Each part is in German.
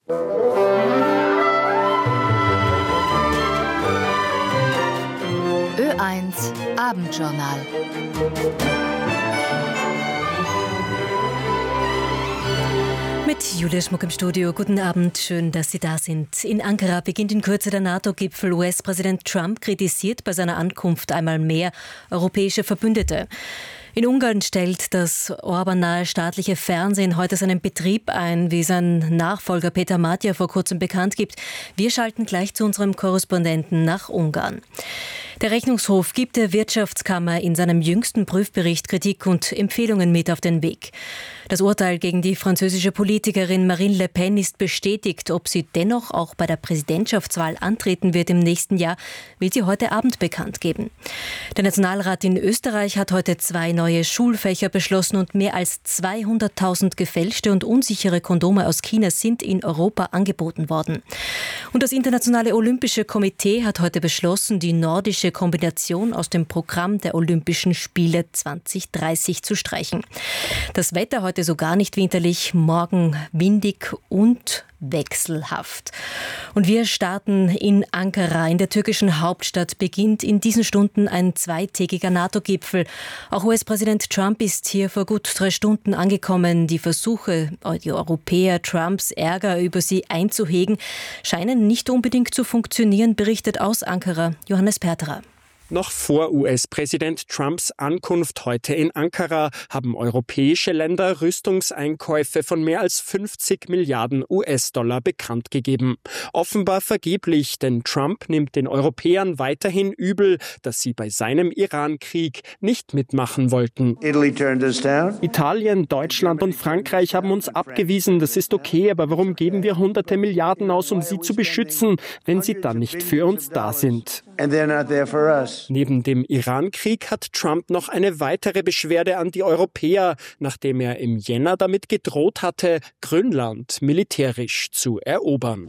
Ö1 Abendjournal. Mit Julia Schmuck im Studio. Guten Abend, schön, dass Sie da sind. In Ankara beginnt in Kürze der NATO-Gipfel. US-Präsident Trump kritisiert bei seiner Ankunft einmal mehr europäische Verbündete. In Ungarn stellt das Orbán-nahe staatliche Fernsehen heute seinen Betrieb ein, wie sein Nachfolger Peter Matja vor kurzem bekannt gibt. Wir schalten gleich zu unserem Korrespondenten nach Ungarn. Der Rechnungshof gibt der Wirtschaftskammer in seinem jüngsten Prüfbericht Kritik und Empfehlungen mit auf den Weg. Das Urteil gegen die französische Politikerin Marine Le Pen ist bestätigt. Ob sie dennoch auch bei der Präsidentschaftswahl antreten wird im nächsten Jahr, will sie heute Abend bekannt geben. Der Nationalrat in Österreich hat heute 2 neue Schulfächer beschlossen und mehr als 200.000 gefälschte und unsichere Kondome aus China sind in Europa angeboten worden. Und das Internationale Olympische Komitee hat heute beschlossen, die nordische Kombination aus dem Programm der Olympischen Spiele 2030 zu streichen. Das Wetter heute so gar nicht winterlich, morgen windig und wechselhaft. Und wir starten in Ankara. In der türkischen Hauptstadt beginnt in diesen Stunden ein 2-tägiger NATO-Gipfel. Auch US-Präsident Trump ist hier vor gut 3 Stunden angekommen. Die Versuche, die Europäer Trumps Ärger über sie einzuhegen, scheinen nicht unbedingt zu funktionieren, berichtet aus Ankara Johannes Perterer. Noch vor US-Präsident Trumps Ankunft heute in Ankara haben europäische Länder Rüstungseinkäufe von mehr als 50 Milliarden US-Dollar bekannt gegeben. Offenbar vergeblich, denn Trump nimmt den Europäern weiterhin übel, dass sie bei seinem Iran-Krieg nicht mitmachen wollten. Italien, Deutschland und Frankreich haben uns abgewiesen, das ist okay, aber warum geben wir hunderte Milliarden aus, um sie zu beschützen, wenn sie dann nicht für uns da sind? Neben dem Iran-Krieg hat Trump noch eine weitere Beschwerde an die Europäer, nachdem er im Jänner damit gedroht hatte, Grönland militärisch zu erobern.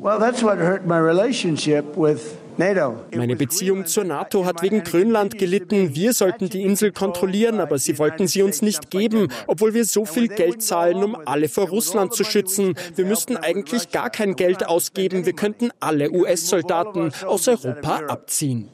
Meine Beziehung zur NATO hat wegen Grönland gelitten. Wir sollten die Insel kontrollieren, aber sie wollten sie uns nicht geben, obwohl wir so viel Geld zahlen, um alle vor Russland zu schützen. Wir müssten eigentlich gar kein Geld ausgeben. Wir könnten alle US-Soldaten aus Europa abziehen.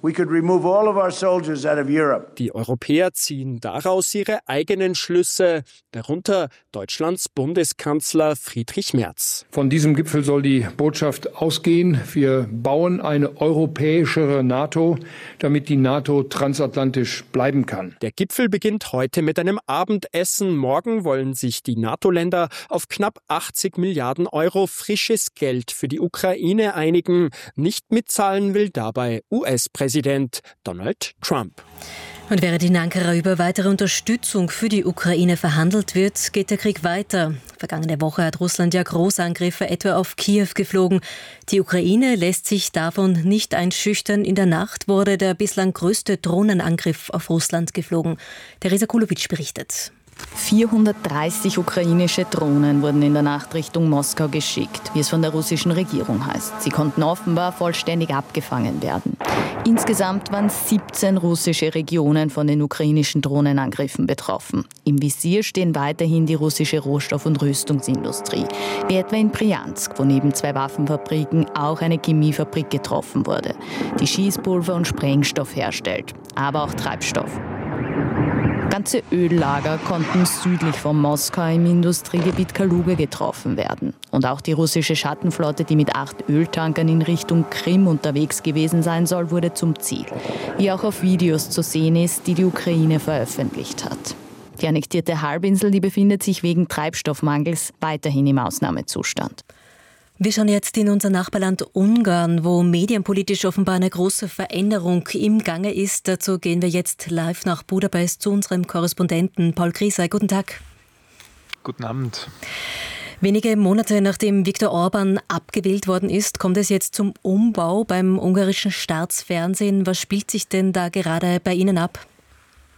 Die Europäer ziehen daraus ihre eigenen Schlüsse, darunter Deutschlands Bundeskanzler Friedrich Merz. Von diesem Gipfel soll die Botschaft ausgehen: Wir bauen eine europäischere NATO, damit die NATO transatlantisch bleiben kann. Der Gipfel beginnt heute mit einem Abendessen. Morgen wollen sich die NATO-Länder auf knapp 80 Milliarden Euro frisches Geld für die Ukraine einigen. Nicht mitzahlen will dabei US-Präsident Donald Trump. Und während in Ankara über weitere Unterstützung für die Ukraine verhandelt wird, geht der Krieg weiter. Vergangene Woche hat Russland ja Großangriffe etwa auf Kiew geflogen. Die Ukraine lässt sich davon nicht einschüchtern. In der Nacht wurde der bislang größte Drohnenangriff auf Russland geflogen. Teresa Kulowitsch berichtet. 430 ukrainische Drohnen wurden in der Nacht Richtung Moskau geschickt, wie es von der russischen Regierung heißt. Sie konnten offenbar vollständig abgefangen werden. Insgesamt waren 17 russische Regionen von den ukrainischen Drohnenangriffen betroffen. Im Visier stehen weiterhin die russische Rohstoff- und Rüstungsindustrie, wie etwa in Bryansk, wo neben 2 Waffenfabriken auch eine Chemiefabrik getroffen wurde, die Schießpulver und Sprengstoff herstellt, aber auch Treibstoff. Ganze Öllager konnten südlich von Moskau im Industriegebiet Kaluga getroffen werden. Und auch die russische Schattenflotte, die mit 8 Öltankern in Richtung Krim unterwegs gewesen sein soll, wurde zum Ziel. Wie auch auf Videos zu sehen ist, die die Ukraine veröffentlicht hat. Die annektierte Halbinsel, die befindet sich wegen Treibstoffmangels weiterhin im Ausnahmezustand. Wir schauen jetzt in unser Nachbarland Ungarn, wo medienpolitisch offenbar eine große Veränderung im Gange ist. Dazu gehen wir jetzt live nach Budapest zu unserem Korrespondenten Paul Griesser. Guten Tag. Guten Abend. Wenige Monate nachdem Viktor Orbán abgewählt worden ist, kommt es jetzt zum Umbau beim ungarischen Staatsfernsehen. Was spielt sich denn da gerade bei Ihnen ab?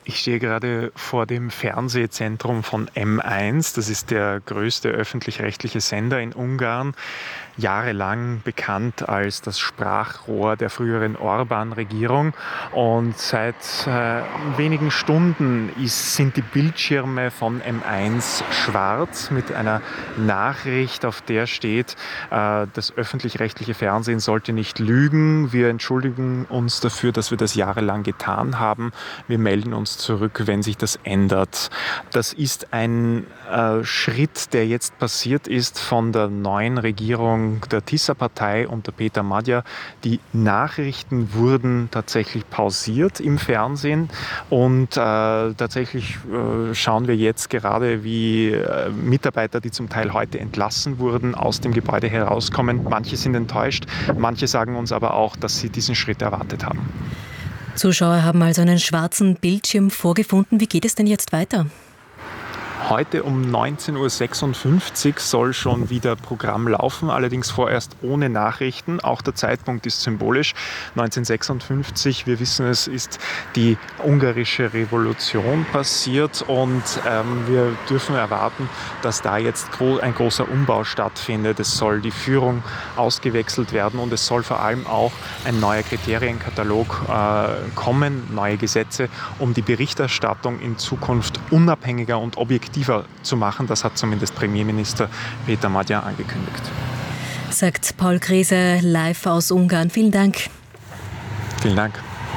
Ich stehe gerade vor dem Fernsehzentrum von M1. Das ist der größte öffentlich-rechtliche Sender in Ungarn. Jahrelang bekannt als das Sprachrohr der früheren Orbán-Regierung. Und seit wenigen Stunden sind die Bildschirme von M1 schwarz mit einer Nachricht, auf der steht, das öffentlich-rechtliche Fernsehen sollte nicht lügen. Wir entschuldigen uns dafür, dass wir das jahrelang getan haben. Wir melden uns zurück, wenn sich das ändert. Das ist ein Schritt, der jetzt passiert ist von der neuen Regierung der Tisza-Partei unter Péter Magyar. Die Nachrichten wurden tatsächlich pausiert im Fernsehen und tatsächlich schauen wir jetzt gerade, wie Mitarbeiter, die zum Teil heute entlassen wurden, aus dem Gebäude herauskommen. Manche sind enttäuscht, manche sagen uns aber auch, dass sie diesen Schritt erwartet haben. Zuschauer haben also einen schwarzen Bildschirm vorgefunden. Wie geht es denn jetzt weiter? Heute um 19.56 Uhr soll schon wieder Programm laufen, allerdings vorerst ohne Nachrichten. Auch der Zeitpunkt ist symbolisch. 1956, wir wissen es, ist die ungarische Revolution passiert und wir dürfen erwarten, dass da jetzt ein großer Umbau stattfindet. Es soll die Führung ausgewechselt werden und es soll vor allem auch ein neuer Kriterienkatalog kommen, neue Gesetze, um die Berichterstattung in Zukunft unabhängiger und objektiver zu machen. Das hat zumindest Premierminister Péter Magyar angekündigt. Sagt Paul Krese live aus Ungarn. Vielen Dank. Vielen Dank.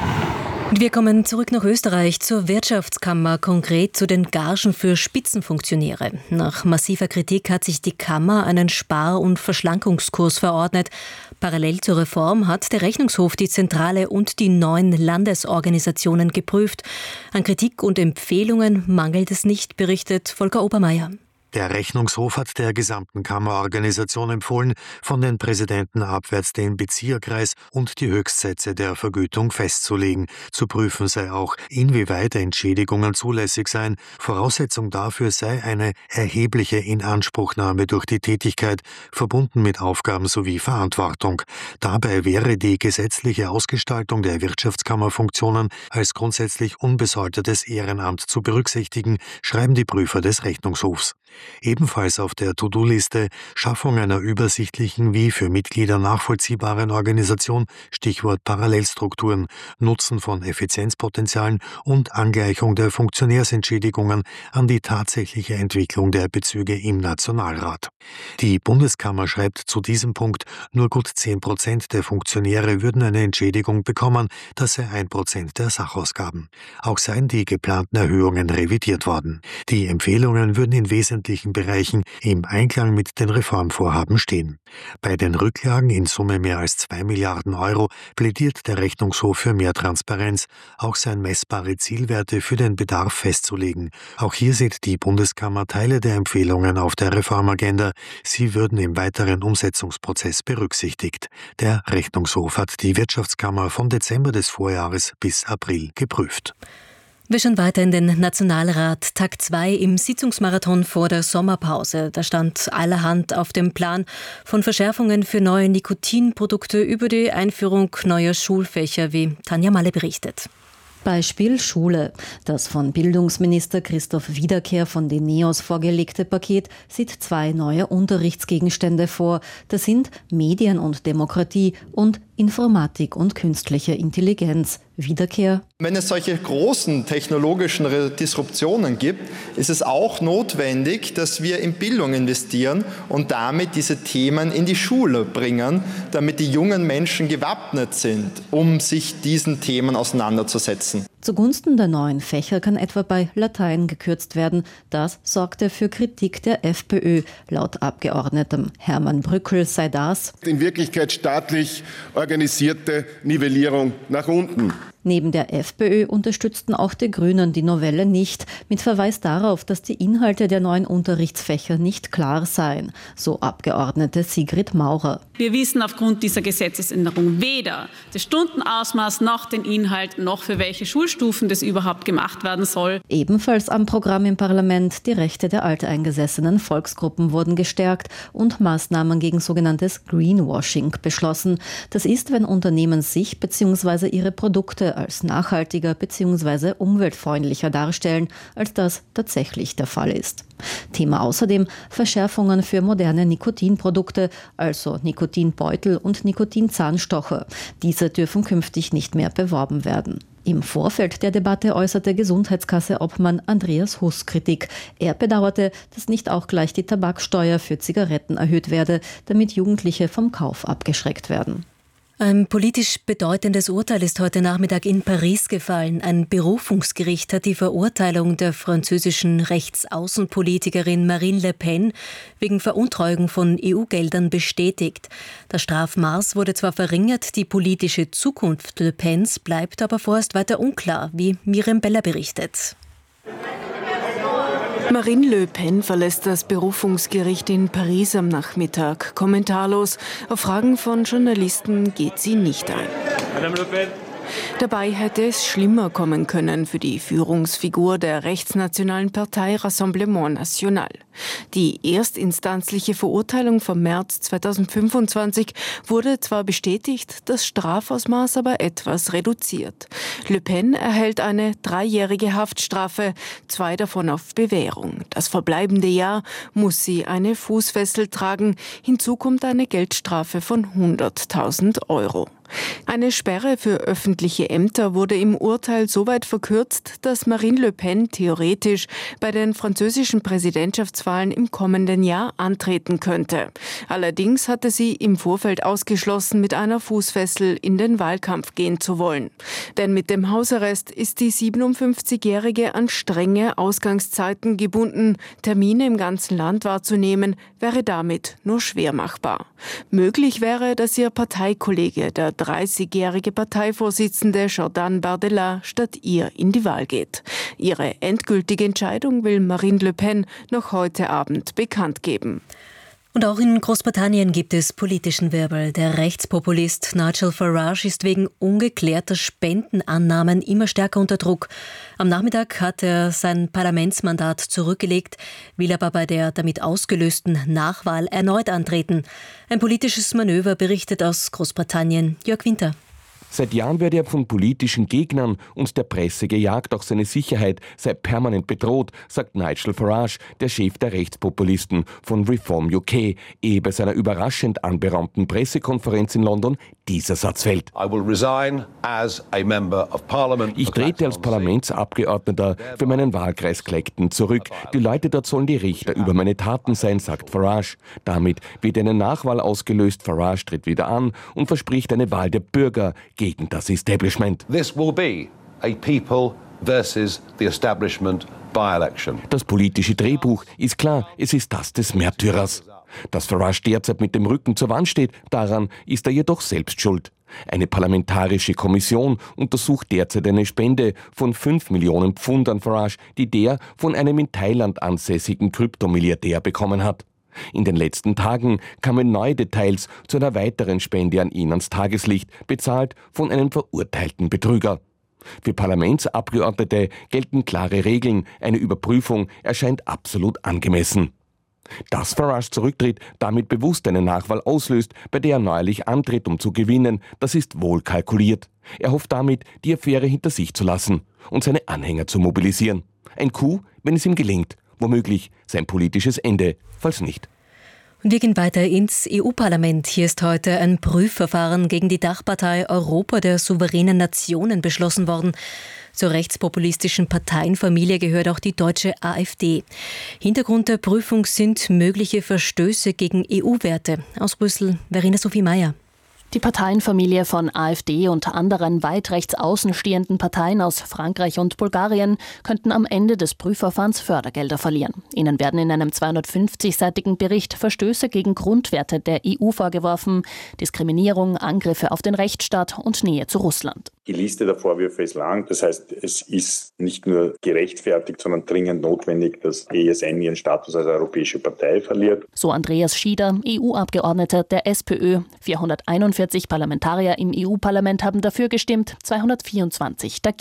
Und wir kommen zurück nach Österreich zur Wirtschaftskammer, konkret zu den Gagen für Spitzenfunktionäre. Nach massiver Kritik hat sich die Kammer einen Spar- und Verschlankungskurs verordnet. Parallel zur Reform hat der Rechnungshof die Zentrale und die 9 Landesorganisationen geprüft. An Kritik und Empfehlungen mangelt es nicht, berichtet Volker Obermeier. Der Rechnungshof hat der gesamten Kammerorganisation empfohlen, von den Präsidenten abwärts den Bezieherkreis und die Höchstsätze der Vergütung festzulegen. Zu prüfen sei auch, inwieweit Entschädigungen zulässig seien. Voraussetzung dafür sei eine erhebliche Inanspruchnahme durch die Tätigkeit, verbunden mit Aufgaben sowie Verantwortung. Dabei wäre die gesetzliche Ausgestaltung der Wirtschaftskammerfunktionen als grundsätzlich unbesoldetes Ehrenamt zu berücksichtigen, schreiben die Prüfer des Rechnungshofs. Ebenfalls auf der To-Do-Liste Schaffung einer übersichtlichen wie für Mitglieder nachvollziehbaren Organisation, Stichwort Parallelstrukturen, Nutzen von Effizienzpotenzialen und Angleichung der Funktionärsentschädigungen an die tatsächliche Entwicklung der Bezüge im Nationalrat. Die Bundeskammer schreibt zu diesem Punkt, nur gut 10% der Funktionäre würden eine Entschädigung bekommen, das sei 1% der Sachausgaben. Auch seien die geplanten Erhöhungen revidiert worden. Die Empfehlungen würden in wesentlichen Bereichen im Einklang mit den Reformvorhaben stehen. Bei den Rücklagen in Summe mehr als 2 Milliarden Euro plädiert der Rechnungshof für mehr Transparenz, auch seien messbare Zielwerte für den Bedarf festzulegen. Auch hier sieht die Bundeskammer Teile der Empfehlungen auf der Reformagenda. Sie würden im weiteren Umsetzungsprozess berücksichtigt. Der Rechnungshof hat die Wirtschaftskammer von Dezember des Vorjahres bis April geprüft. Wir schauen weiter in den Nationalrat. Tag 2 im Sitzungsmarathon vor der Sommerpause. Da stand allerhand auf dem Plan, von Verschärfungen für neue Nikotinprodukte über die Einführung neuer Schulfächer, wie Tanja Malle berichtet. Beispiel Schule. Das von Bildungsminister Christoph Wiederkehr von den NEOS vorgelegte Paket sieht 2 neue Unterrichtsgegenstände vor. Das sind Medien und Demokratie und Informatik und künstliche Intelligenz. Wiederkehr. Wenn es solche großen technologischen Disruptionen gibt, ist es auch notwendig, dass wir in Bildung investieren und damit diese Themen in die Schule bringen, damit die jungen Menschen gewappnet sind, um sich diesen Themen auseinanderzusetzen. Zugunsten der neuen Fächer kann etwa bei Latein gekürzt werden. Das sorgte für Kritik der FPÖ. Laut Abgeordnetem Hermann Brückel sei das in Wirklichkeit staatlich organisierte Nivellierung nach unten. Neben der FPÖ unterstützten auch die Grünen die Novelle nicht, mit Verweis darauf, dass die Inhalte der neuen Unterrichtsfächer nicht klar seien, so Abgeordnete Sigrid Maurer. Wir wissen aufgrund dieser Gesetzesänderung weder das Stundenausmaß noch den Inhalt noch für welche Schulstufen das überhaupt gemacht werden soll. Ebenfalls am Programm im Parlament, die Rechte der alteingesessenen Volksgruppen wurden gestärkt und Maßnahmen gegen sogenanntes Greenwashing beschlossen. Das ist, wenn Unternehmen sich bzw. ihre Produkte Produkte als nachhaltiger bzw. umweltfreundlicher darstellen, als das tatsächlich der Fall ist. Thema außerdem Verschärfungen für moderne Nikotinprodukte, also Nikotinbeutel und Nikotinzahnstocher. Diese dürfen künftig nicht mehr beworben werden. Im Vorfeld der Debatte äußerte Gesundheitskasse-Obmann Andreas Huss Kritik. Er bedauerte, dass nicht auch gleich die Tabaksteuer für Zigaretten erhöht werde, damit Jugendliche vom Kauf abgeschreckt werden. Ein politisch bedeutendes Urteil ist heute Nachmittag in Paris gefallen. Ein Berufungsgericht hat die Verurteilung der französischen Rechtsaußenpolitikerin Marine Le Pen wegen Veruntreuung von EU-Geldern bestätigt. Das Strafmaß wurde zwar verringert, die politische Zukunft Le Pens bleibt aber vorerst weiter unklar, wie Miriam Beller berichtet. Marine Le Pen verlässt das Berufungsgericht in Paris am Nachmittag. Kommentarlos. Auf Fragen von Journalisten geht sie nicht ein. Madame Le Pen. Dabei hätte es schlimmer kommen können für die Führungsfigur der rechtsnationalen Partei Rassemblement National. Die erstinstanzliche Verurteilung vom März 2025 wurde zwar bestätigt, das Strafausmaß aber etwas reduziert. Le Pen erhält eine 3-jährige Haftstrafe, 2 davon auf Bewährung. Das verbleibende Jahr muss sie eine Fußfessel tragen. Hinzu kommt eine Geldstrafe von 100.000 Euro. Eine Sperre für öffentliche Ämter wurde im Urteil so weit verkürzt, dass Marine Le Pen theoretisch bei den französischen Präsidentschaftswahlen im kommenden Jahr antreten könnte. Allerdings hatte sie im Vorfeld ausgeschlossen, mit einer Fußfessel in den Wahlkampf gehen zu wollen. Denn mit dem Hausarrest ist die 57-Jährige an strenge Ausgangszeiten gebunden. Termine im ganzen Land wahrzunehmen, wäre damit nur schwer machbar. Möglich wäre, dass ihr Parteikollege, der 30-jährige Parteivorsitzende Jordan Bardella, statt ihr in die Wahl geht. Ihre endgültige Entscheidung will Marine Le Pen noch heute Abend bekannt geben. Und auch in Großbritannien gibt es politischen Wirbel. Der Rechtspopulist Nigel Farage ist wegen ungeklärter Spendenannahmen immer stärker unter Druck. Am Nachmittag hat er sein Parlamentsmandat zurückgelegt, will aber bei der damit ausgelösten Nachwahl erneut antreten. Ein politisches Manöver, berichtet aus Großbritannien Jörg Winter. Seit Jahren werde er von politischen Gegnern und der Presse gejagt, auch seine Sicherheit sei permanent bedroht, sagt Nigel Farage, der Chef der Rechtspopulisten von Reform UK, ehe bei seiner überraschend anberaumten Pressekonferenz in London dieser Satz fällt. Ich trete als Parlamentsabgeordneter für meinen Wahlkreis Clacton zurück. Die Leute dort sollen die Richter über meine Taten sein, sagt Farage. Damit wird eine Nachwahl ausgelöst. Farage tritt wieder an und verspricht eine Wahl der Bürger gegen das Establishment. This will be a people versus the establishment by-election. Das politische Drehbuch ist klar, es ist das des Märtyrers. Dass Farage derzeit mit dem Rücken zur Wand steht, daran ist er jedoch selbst schuld. Eine parlamentarische Kommission untersucht derzeit eine Spende von 5 Millionen Pfund an Farage, die der von einem in Thailand ansässigen Kryptomilliardär bekommen hat. In den letzten Tagen kamen neue Details zu einer weiteren Spende an ihn ans Tageslicht, bezahlt von einem verurteilten Betrüger. Für Parlamentsabgeordnete gelten klare Regeln, eine Überprüfung erscheint absolut angemessen. Dass Farage zurücktritt, damit bewusst eine Nachwahl auslöst, bei der er neuerlich antritt, um zu gewinnen, das ist wohl kalkuliert. Er hofft damit, die Affäre hinter sich zu lassen und seine Anhänger zu mobilisieren. Ein Coup, wenn es ihm gelingt. Womöglich sein politisches Ende, falls nicht. Und wir gehen weiter ins EU-Parlament. Hier ist heute ein Prüfverfahren gegen die Dachpartei Europa der souveränen Nationen beschlossen worden. Zur rechtspopulistischen Parteienfamilie gehört auch die deutsche AfD. Hintergrund der Prüfung sind mögliche Verstöße gegen EU-Werte. Aus Brüssel, Verena Sophie Mayer. Die Parteienfamilie von AfD und anderen weit rechts außen stehenden Parteien aus Frankreich und Bulgarien könnten am Ende des Prüfverfahrens Fördergelder verlieren. Ihnen werden in einem 250-seitigen Bericht Verstöße gegen Grundwerte der EU vorgeworfen, Diskriminierung, Angriffe auf den Rechtsstaat und Nähe zu Russland. Die Liste der Vorwürfe ist lang, das heißt, es ist nicht nur gerechtfertigt, sondern dringend notwendig, dass ESN ihren Status als europäische Partei verliert. So Andreas Schieder, EU-Abgeordneter der SPÖ. 441 Parlamentarier im EU-Parlament haben dafür gestimmt, 224 dagegen.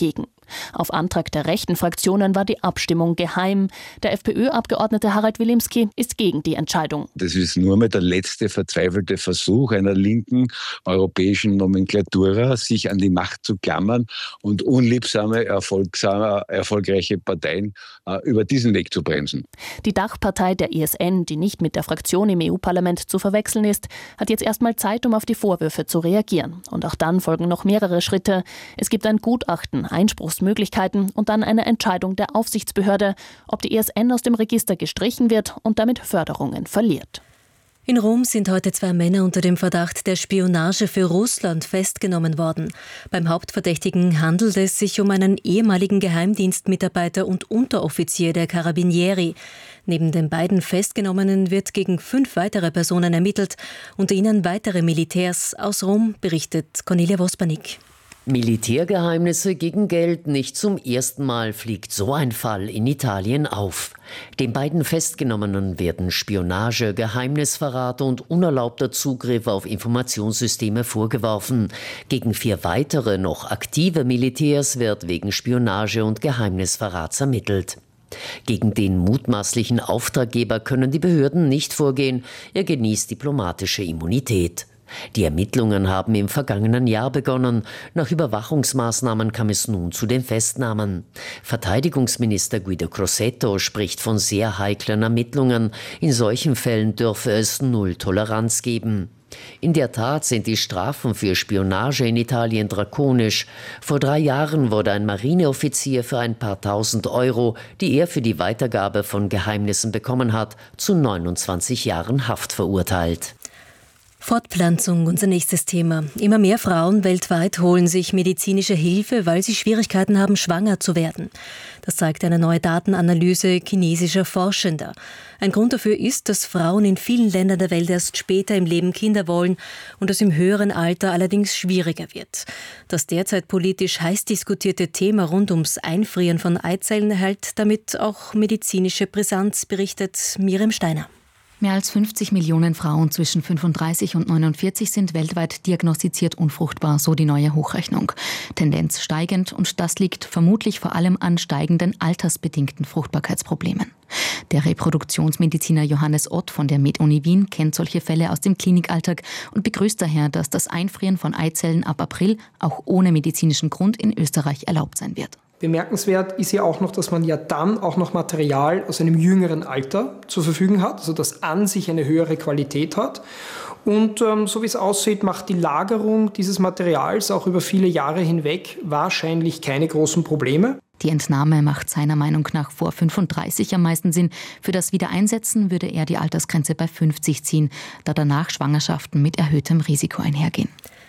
Auf Antrag der rechten Fraktionen war die Abstimmung geheim. Der FPÖ-Abgeordnete Harald Wilimski ist gegen die Entscheidung. Das ist nur mal der letzte verzweifelte Versuch einer linken europäischen Nomenklatura, sich an die Macht zu klammern und unliebsame, erfolgreiche Parteien über diesen Weg zu bremsen. Die Dachpartei der ISN, die nicht mit der Fraktion im EU-Parlament zu verwechseln ist, hat jetzt erstmal Zeit, um auf die Vorwürfe zu reagieren. Und auch dann folgen noch mehrere Schritte. Es gibt ein Gutachten, Einspruchsmöglichkeiten und dann eine Entscheidung der Aufsichtsbehörde, ob die ISN aus dem Register gestrichen wird und damit Förderungen verliert. In Rom sind heute 2 Männer unter dem Verdacht der Spionage für Russland festgenommen worden. Beim Hauptverdächtigen handelt es sich um einen ehemaligen Geheimdienstmitarbeiter und Unteroffizier der Carabinieri. Neben den beiden Festgenommenen wird gegen 5 weitere Personen ermittelt, unter ihnen weitere Militärs. Aus Rom berichtet Cornelia Vospanik. Militärgeheimnisse gegen Geld. Nicht zum ersten Mal fliegt so ein Fall in Italien auf. Den beiden Festgenommenen werden Spionage, Geheimnisverrat und unerlaubter Zugriff auf Informationssysteme vorgeworfen. Gegen 4 weitere, noch aktive Militärs wird wegen Spionage und Geheimnisverrats ermittelt. Gegen den mutmaßlichen Auftraggeber können die Behörden nicht vorgehen. Er genießt diplomatische Immunität. Die Ermittlungen haben im vergangenen Jahr begonnen. Nach Überwachungsmaßnahmen kam es nun zu den Festnahmen. Verteidigungsminister Guido Crosetto spricht von sehr heiklen Ermittlungen. In solchen Fällen dürfe es Null Toleranz geben. In der Tat sind die Strafen für Spionage in Italien drakonisch. Vor 3 Jahren wurde ein Marineoffizier für ein paar tausend Euro, die er für die Weitergabe von Geheimnissen bekommen hat, zu 29 Jahren Haft verurteilt. Fortpflanzung, unser nächstes Thema. Immer mehr Frauen weltweit holen sich medizinische Hilfe, weil sie Schwierigkeiten haben, schwanger zu werden. Das zeigt eine neue Datenanalyse chinesischer Forschender. Ein Grund dafür ist, dass Frauen in vielen Ländern der Welt erst später im Leben Kinder wollen und es im höheren Alter allerdings schwieriger wird. Das derzeit politisch heiß diskutierte Thema rund ums Einfrieren von Eizellen erhält damit auch medizinische Brisanz, berichtet Miriam Steiner. Mehr als 50 Millionen Frauen zwischen 35 und 49 sind weltweit diagnostiziert unfruchtbar, so die neue Hochrechnung. Tendenz steigend und das liegt vermutlich vor allem an steigenden altersbedingten Fruchtbarkeitsproblemen. Der Reproduktionsmediziner Johannes Ott von der MedUni Wien kennt solche Fälle aus dem Klinikalltag und begrüßt daher, dass das Einfrieren von Eizellen ab April auch ohne medizinischen Grund in Österreich erlaubt sein wird. Bemerkenswert ist ja auch noch, dass man ja dann auch noch Material aus einem jüngeren Alter zur Verfügung hat, also das an sich eine höhere Qualität hat. Und so wie es aussieht, macht die Lagerung dieses Materials auch über viele Jahre hinweg wahrscheinlich keine großen Probleme. Die Entnahme macht seiner Meinung nach vor 35 am meisten Sinn. Für das Wiedereinsetzen würde er die Altersgrenze bei 50 ziehen, da danach Schwangerschaften mit erhöhtem Risiko einhergehen.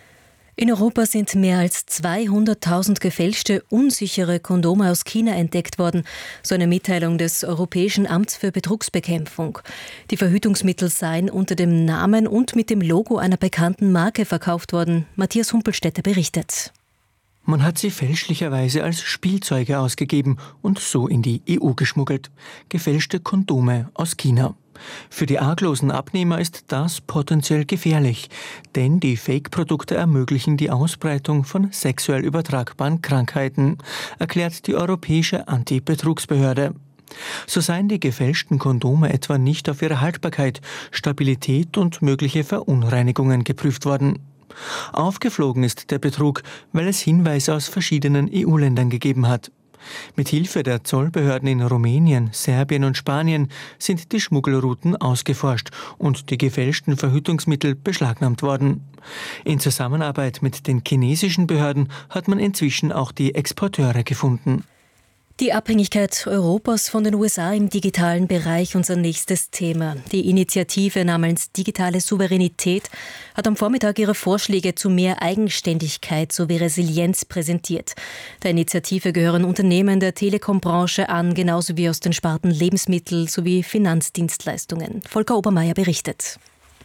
In Europa sind mehr als 200.000 gefälschte, unsichere Kondome aus China entdeckt worden, so eine Mitteilung des Europäischen Amts für Betrugsbekämpfung. Die Verhütungsmittel seien unter dem Namen und mit dem Logo einer bekannten Marke verkauft worden. Matthias Humpelstädter berichtet. Man hat sie fälschlicherweise als Spielzeuge ausgegeben und so in die EU geschmuggelt. Gefälschte Kondome aus China. Für die arglosen Abnehmer ist das potenziell gefährlich, denn die Fake-Produkte ermöglichen die Ausbreitung von sexuell übertragbaren Krankheiten, erklärt die Europäische Anti-Betrugsbehörde. So seien die gefälschten Kondome etwa nicht auf ihre Haltbarkeit, Stabilität und mögliche Verunreinigungen geprüft worden. Aufgeflogen ist der Betrug, weil es Hinweise aus verschiedenen EU-Ländern gegeben hat. Mit Hilfe der Zollbehörden in Rumänien, Serbien und Spanien sind die Schmuggelrouten ausgeforscht und die gefälschten Verhütungsmittel beschlagnahmt worden. In Zusammenarbeit mit den chinesischen Behörden hat man inzwischen auch die Exporteure gefunden. Die Abhängigkeit Europas von den USA im digitalen Bereich, unser nächstes Thema. Die Initiative namens Digitale Souveränität hat am Vormittag ihre Vorschläge zu mehr Eigenständigkeit sowie Resilienz präsentiert. Der Initiative gehören Unternehmen der Telekom-Branche an, genauso wie aus den Sparten Lebensmittel sowie Finanzdienstleistungen. Volker Obermeier berichtet.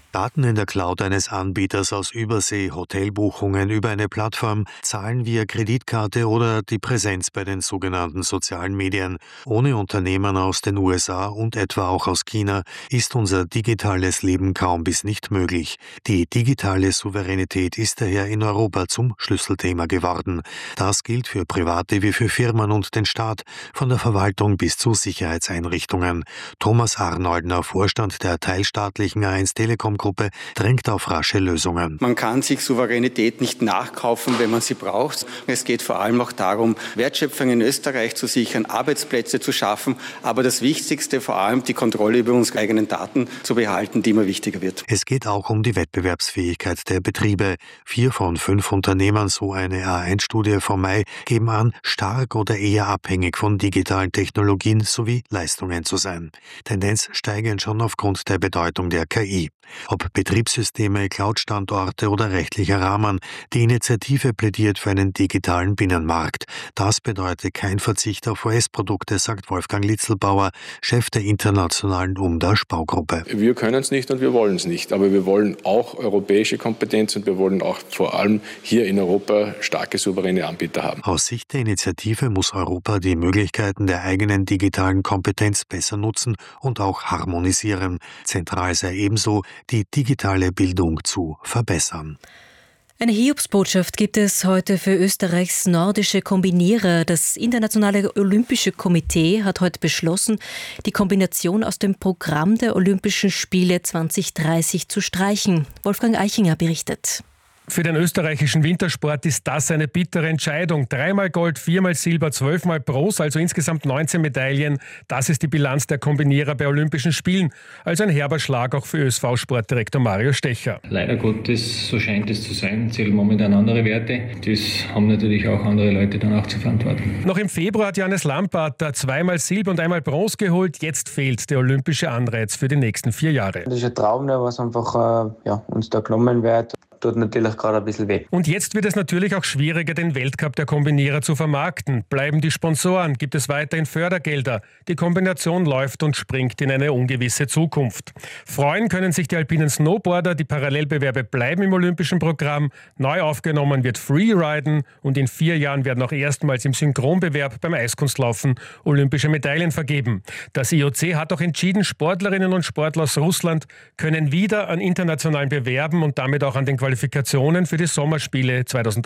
Daten in der Cloud eines Anbieters aus Übersee, Hotelbuchungen über eine Plattform, Zahlen via Kreditkarte oder die Präsenz bei den sogenannten sozialen Medien. Ohne Unternehmen aus den USA und etwa auch aus China ist unser digitales Leben kaum bis nicht möglich. Die digitale Souveränität ist daher in Europa zum Schlüsselthema geworden. Das gilt für Private wie für Firmen und den Staat, von der Verwaltung bis zu Sicherheitseinrichtungen. Thomas Arnoldner, Vorstand der teilstaatlichen A1 Telekom-Gruppe, drängt auf rasche Lösungen. Man kann sich Souveränität nicht nachkaufen, wenn man sie braucht. Es geht vor allem auch darum, Wertschöpfung in Österreich zu sichern, Arbeitsplätze zu schaffen, aber das Wichtigste vor allem die Kontrolle über unsere eigenen Daten zu behalten, die immer wichtiger wird. Es geht auch um die Wettbewerbsfähigkeit der Betriebe. 4 von 5 Unternehmen, so eine A1-Studie vom Mai, geben an, stark oder eher abhängig von digitalen Technologien sowie Leistungen zu sein. Tendenz steigend schon aufgrund der Bedeutung der KI. Ob Betriebssysteme, Cloud-Standorte oder rechtlicher Rahmen, die Initiative plädiert für einen digitalen Binnenmarkt. Das bedeutet kein Verzicht auf US-Produkte, sagt Wolfgang Litzelbauer, Chef der internationalen Umdasch-Baugruppe. Wir können es nicht und wir wollen es nicht, aber wir wollen auch europäische Kompetenz und wir wollen auch vor allem hier in Europa starke, souveräne Anbieter haben. Aus Sicht der Initiative muss Europa die Möglichkeiten der eigenen digitalen Kompetenz besser nutzen und auch harmonisieren. Zentral sei ebenso, die digitale Bildung zu verbessern. Eine Hiobsbotschaft gibt es heute für Österreichs nordische Kombinierer. Das Internationale Olympische Komitee hat heute beschlossen, die Kombination aus dem Programm der Olympischen Spiele 2030 zu streichen. Wolfgang Eichinger berichtet. Für den österreichischen Wintersport ist das eine bittere Entscheidung. 3-mal Gold, 4-mal Silber, 12-mal Bronze, also insgesamt 19 Medaillen. Das ist die Bilanz der Kombinierer bei Olympischen Spielen. Also ein herber Schlag auch für ÖSV-Sportdirektor Mario Stecher. Leider Gottes, so scheint es zu sein, zählen momentan andere Werte. Das haben natürlich auch andere Leute dann auch zu verantworten. Noch im Februar hat Johannes Lampart 2-mal Silber und 1-mal Bronze geholt. Jetzt fehlt der olympische Anreiz für die nächsten 4 Jahre. Das ist ein Traum, was einfach uns da genommen wird. Tut natürlich gerade ein bisschen weh. Und jetzt wird es natürlich auch schwieriger, den Weltcup der Kombinierer zu vermarkten. Bleiben die Sponsoren? Gibt es weiterhin Fördergelder? Die Kombination läuft und springt in eine ungewisse Zukunft. Freuen können sich die alpinen Snowboarder. Die Parallelbewerbe bleiben im olympischen Programm. Neu aufgenommen wird Freeriden und in 4 Jahren werden auch erstmals im Synchronbewerb beim Eiskunstlaufen olympische Medaillen vergeben. Das IOC hat auch entschieden, Sportlerinnen und Sportler aus Russland können wieder an internationalen Bewerben und damit auch an den Qualifikationen für die Sommerspiele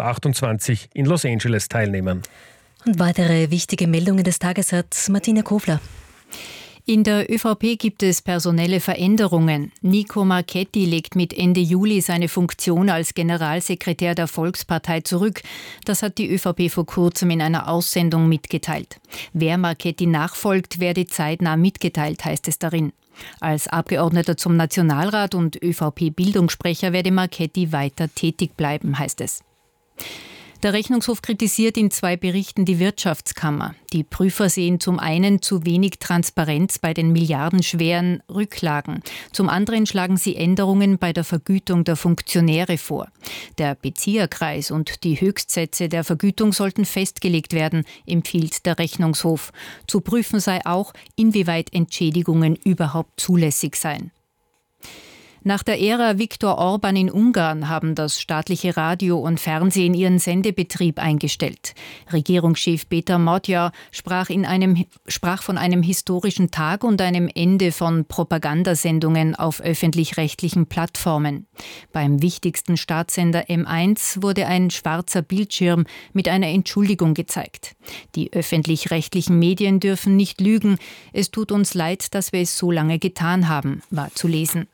2028 in Los Angeles teilnehmen. Und weitere wichtige Meldungen des Tages hat Martina Kofler. In der ÖVP gibt es personelle Veränderungen. Nico Marchetti legt mit Ende Juli seine Funktion als Generalsekretär der Volkspartei zurück. Das hat die ÖVP vor kurzem in einer Aussendung mitgeteilt. Wer Marchetti nachfolgt, werde zeitnah mitgeteilt, heißt es darin. Als Abgeordneter zum Nationalrat und ÖVP-Bildungssprecher werde Marchetti weiter tätig bleiben, heißt es. Der Rechnungshof kritisiert in 2 Berichten die Wirtschaftskammer. Die Prüfer sehen zum einen zu wenig Transparenz bei den milliardenschweren Rücklagen. Zum anderen schlagen sie Änderungen bei der Vergütung der Funktionäre vor. Der Bezieherkreis und die Höchstsätze der Vergütung sollten festgelegt werden, empfiehlt der Rechnungshof. Zu prüfen sei auch, inwieweit Entschädigungen überhaupt zulässig seien. Nach der Ära Viktor Orban in Ungarn haben das staatliche Radio und Fernsehen ihren Sendebetrieb eingestellt. Regierungschef Peter Magyar sprach von einem historischen Tag und einem Ende von Propagandasendungen auf öffentlich-rechtlichen Plattformen. Beim wichtigsten Staatssender M1 wurde ein schwarzer Bildschirm mit einer Entschuldigung gezeigt. Die öffentlich-rechtlichen Medien dürfen nicht lügen. Es tut uns leid, dass wir es so lange getan haben, war zu lesen.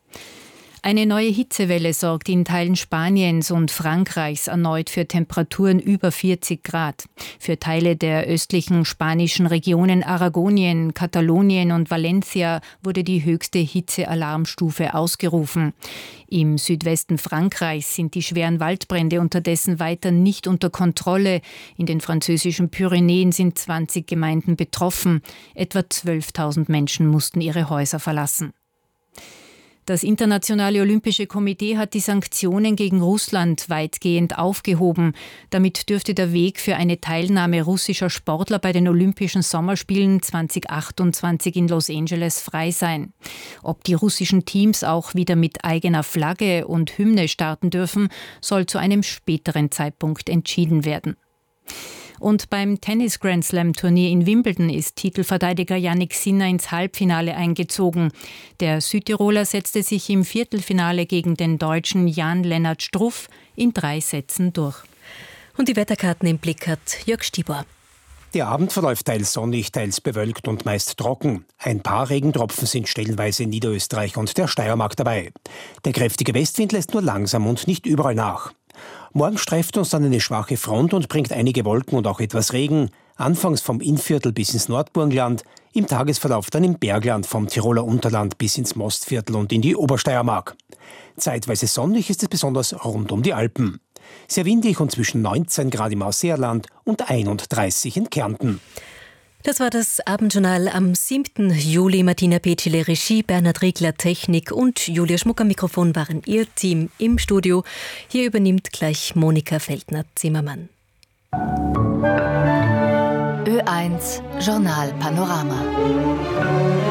Eine neue Hitzewelle sorgt in Teilen Spaniens und Frankreichs erneut für Temperaturen über 40 Grad. Für Teile der östlichen spanischen Regionen Aragonien, Katalonien und Valencia wurde die höchste Hitzealarmstufe ausgerufen. Im Südwesten Frankreichs sind die schweren Waldbrände unterdessen weiter nicht unter Kontrolle. In den französischen Pyrenäen sind 20 Gemeinden betroffen. Etwa 12.000 Menschen mussten ihre Häuser verlassen. Das Internationale Olympische Komitee hat die Sanktionen gegen Russland weitgehend aufgehoben. Damit dürfte der Weg für eine Teilnahme russischer Sportler bei den Olympischen Sommerspielen 2028 in Los Angeles frei sein. Ob die russischen Teams auch wieder mit eigener Flagge und Hymne starten dürfen, soll zu einem späteren Zeitpunkt entschieden werden. Und beim Tennis-Grand-Slam-Turnier in Wimbledon ist Titelverteidiger Jannik Sinner ins Halbfinale eingezogen. Der Südtiroler setzte sich im Viertelfinale gegen den Deutschen Jan-Lennart Struff in 3 Sätzen durch. Und die Wetterkarten im Blick hat Jörg Stieber. Der Abend verläuft teils sonnig, teils bewölkt und meist trocken. Ein paar Regentropfen sind stellenweise in Niederösterreich und der Steiermark dabei. Der kräftige Westwind lässt nur langsam und nicht überall nach. Morgen streift uns dann eine schwache Front und bringt einige Wolken und auch etwas Regen, anfangs vom Innviertel bis ins Nordburgenland, im Tagesverlauf dann im Bergland vom Tiroler Unterland bis ins Mostviertel und in die Obersteiermark. Zeitweise sonnig ist es besonders rund um die Alpen. Sehr windig und zwischen 19 Grad im Ausseerland und 31 in Kärnten. Das war das Abendjournal am 7. Juli. Martina Petschele Regie, Bernhard Riegler Technik und Julia Schmuck am Mikrofon waren ihr Team im Studio. Hier übernimmt gleich Monika Feldner-Zimmermann. Ö1 Journal Panorama.